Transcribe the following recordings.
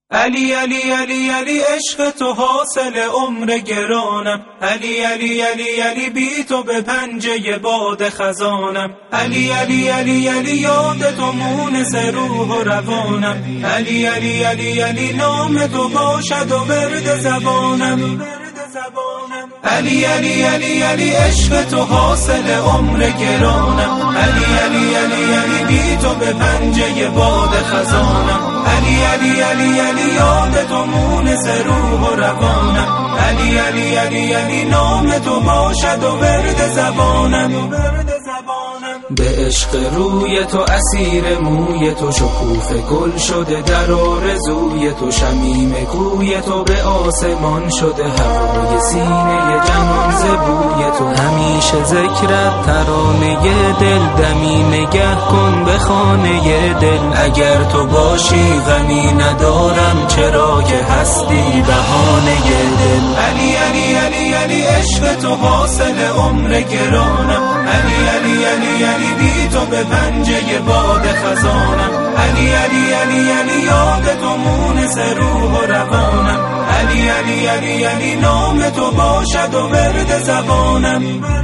علی علی علی علی عشق تو حاصل عمر گرانم، علی علی علی علی بی تو به پنجه باد خزانم، علی علی علی علی یاد تو مونس روح و روانم، علی علی علی علی نام تو باشد و ورد زبانم، علی علی علی علی عشق تو حاصل عمر گرانم، علی علی علی علی بی تو به پنجه باد خزانم، علی علی علی علی یاد تو مونس روح و روانم، علی علی علی علی نام تو باشد و ورد زبانم. به عشق روی تو اسیر موی تو، شکوفه گل شده در آرزوی تو، شمیم کوی تو به آسمان شده هوای سینه جنان ز بوی تو، همیشه ذکرت ترانه دل دمی نگه کن به خانه دل، اگر تو باشی غمی ندارم چرا که هستی بهانه دل، علی علی علی علی عشق تو حاصل عمر گرانم، علی علی علی علی بی تو به پنجه باد خزانم، علی علی علی علی یاد تو مونس روح و روانم، علی علی علی علی نام تو باشد و ورد زبانم.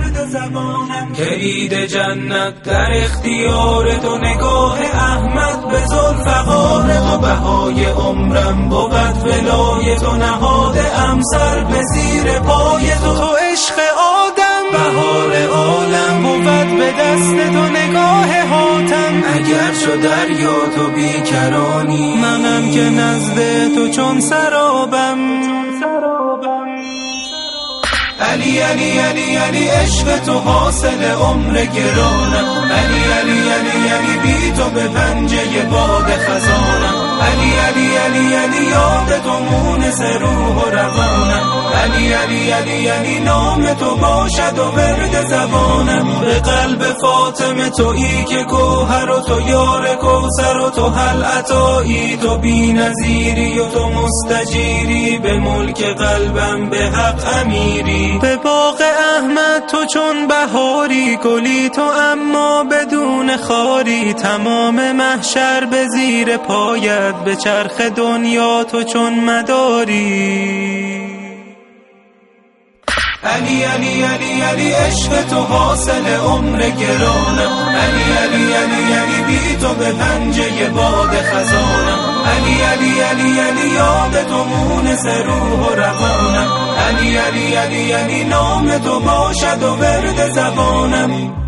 کلید جنت در اختیار تو، نگاه احمد به ذوالفقار تو، بهای عمرم بود ولای تو، نهادم سر به زیر پای تو، تو عشق آدم بهار عالم بود به دست تو، نگاه حاتم اگر شد دریا تو بیکرانی، منم که نزد تو چون سرابم. علی علی علی علی عشق تو حاصل عمر گرانم، علی علی علی علی بی تو به پنجه باد خزانم، علی علی علی علی یاد تو مونس روح و روانم، علی علی علی علی نام تو باشد و ورد زبانم. به قلب فاطمه تویی که گوهر و تو یار کوثر و تو هل عطایی، تو بی نظیری و تو مستجیری، به ملک قلبم به حق امیری، به باغ احمد تو چون بهاری، گلی تو اما بدون خاری، تمام محشر به زیر پایت، به چرخ دنیا تو چون مداری. علی علی علی علی عشق تو حاصل عمر گرانم، علی علی علی علی بی تو به پنجه باد خزانم، علی علی علی علی یاد تو مونس روح و روانم، علی علی علی علی نام تو باشد و ورد زبانم.